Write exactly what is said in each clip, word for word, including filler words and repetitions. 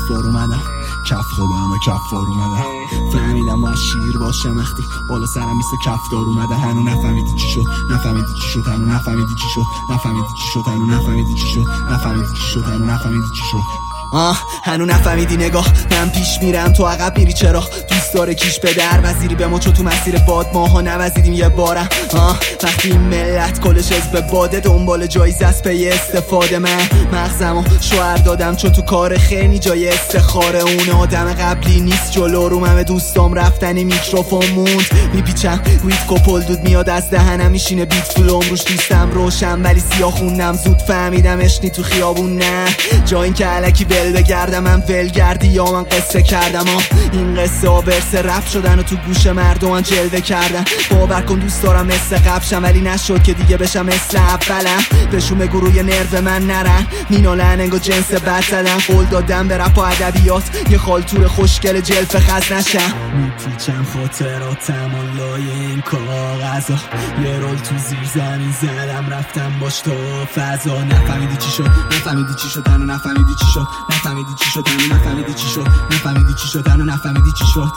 کفار اومدم، کف دادم و کفار اومدم. فهمیدم باید شیر باشم وقتی بالا سرم مثل کفدار اومده. هنو نفهمیدی چی شد، نفهمیدی چی شد، هنو نفهمیدی چی شد، نفهمیدی چی شد، هنو نفهمیدی چی شد، نفهمیدی چی شد، هنو نفهمیدی چی شد. آه هنو نفهمیدی نگاه، من پیش میرم تو عقب میری چرا؟ دوست داره کیش به در وزیری به ما چو تو مسیر باد ماها نوزیدیم یه بارم. آه وقتی این ملت کلش حزب باده دنبال جایزه است پی استفاده، من مغزمو شوهر دادم چون تو کار خیلی جای استخاره. اون آدم قبلی نیست جلو رو همه دوستام رفتنی میکروفون موند میپیچم ویت کپل دود میاد از دهنم میشینه بیت فلوم روش دوستم روشن ولی سیاه خوندم زود فهمیدم اشنی تو خیابون نه جا این که علکی بل بگردم من ول گردی یا من قصه کردم. آه این قصه ها ورس رفت شدن و تو گوش مردم من جلوه کردن. باور کن دوست دارم مثل قبشم ولی نشد که دیگه بشم مثل اولم. بهشون بگو روی نرو من نرن مینالن انگو جنس بد زدن. قول دادم به رپ و ادبیات یه خالتور خوشگل جلف خز نشم. میپیچم خاطراتم و لای این کاغذا یه رول تو زیر زمین زدم رفتم باش تو فضا. نفهمیدی چی شد، نفهمیدی چی شد، هنو نفهمیدی چی شد، نفهمیدی چی شد، هنو نفهمیدی چی شد، نفهمیدی چی شد، هنو نفهمیدی چی شد.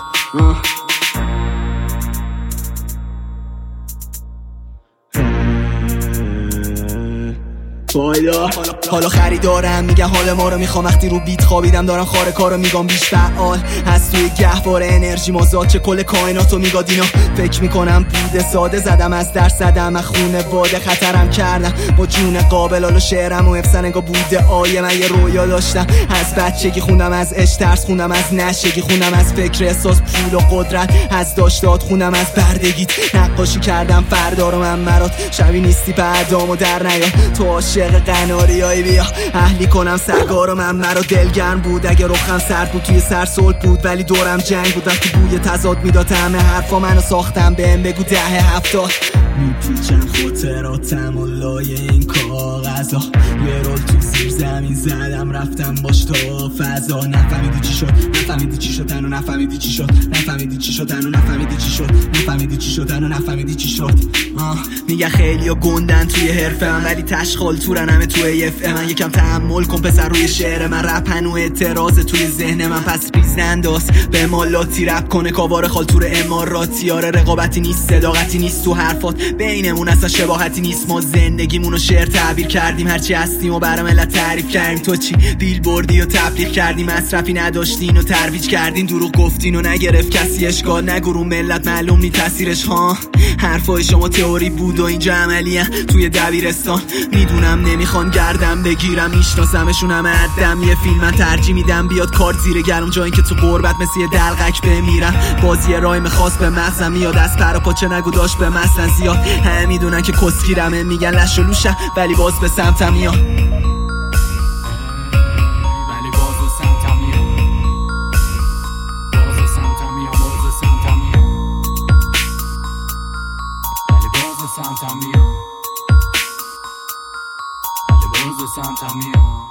فایدا حالا خریدارم میگن حال ما رو میخوام وقتی رو بیت خوابیدم دارم خاره کارو میگم بیش فعال از توی گهواره انرژی مازاد چه کل کائناتو میگاد. اینا فکر میکنم بوده ساده زدم از درس زدم از خونه باده خطرم کردم با جون قابل حالا شعرم و افسن انگا بوده آیه. من یه رویا داشتم از بچگی خوندم از عشق ترس خوندم از نشگی خوندم از فکر احساس پول و قدرت از داشتات خوندم از بردگیت نقاشی کردم فردا رو من مرات شبی نیستی بعدامو در نیا تو عاشق قناریایی بیا اهلی کنم سرگارو من مرا دلگرم بود اگه رخم سرد بود توی سر صلح بود ولی دورم جنگ بود وقتی بوی تضاد میداد همه حرفا منو ساختم بهم بگو دهه هفتاد. میپیچم خاطراتم و لای این کاغذا یه رول تو زیر زمین زدم رفتم باش تا فضا. نفهمیدی چی شد، نفهمیدی چی شد، هنو نفهمیدی چی شد، نفهمیدی چی شد، هنو نفهمیدی چی شد، نفهمیدی چی شد، هنو نفهمیدی چی شد. آه میگه خیلیا گندن توی حرفه من ولی تشخال تورن همه توی اف من. یکم تحمل کن پسر روی شعر من رپ هنو اعتراض توی ذهن من پس ریزنداز به مالاتی رپ کنه کاوار خالتور اماراتی. آره رقابتی نیست صداقتی نیست تو حرفات بینمون اصلا شباهتی نیست. ما زندگیمونو شعر تعبیر کردیم هرچی هستیم و برای ملت تعریف کردیم. تو چی بیل بردی و تبلیغ کردی مصرفی نداشتین و ترویج کردین دروغ گفتین و نگرفت کسی اشکال نگو رو ملت معلوم نی تاثیرش ها. حرفای شما تئوری بود و اینجا عملیه توی دبیرستان. میدونم نمیخوان گردم بگیرم میشناسمشون همه عدم یه فیلم من ترجیح میدم بیاد کارت زیر گرم جایی که تو قربت مثل یه دلقک بمیرم. بازی رایم خاص به مغزم میاد از پر و پاچه نگو داشت به مثلا زیاد همه میدونن که کسگیرمه میگن لش و لوشم ولی باز به سمتم میاد ولی باز به سمتم میاد باز به سمتم میاد باز به سمتم میاد ولی باز به سمتم میاد ولی باز به سمتم میاد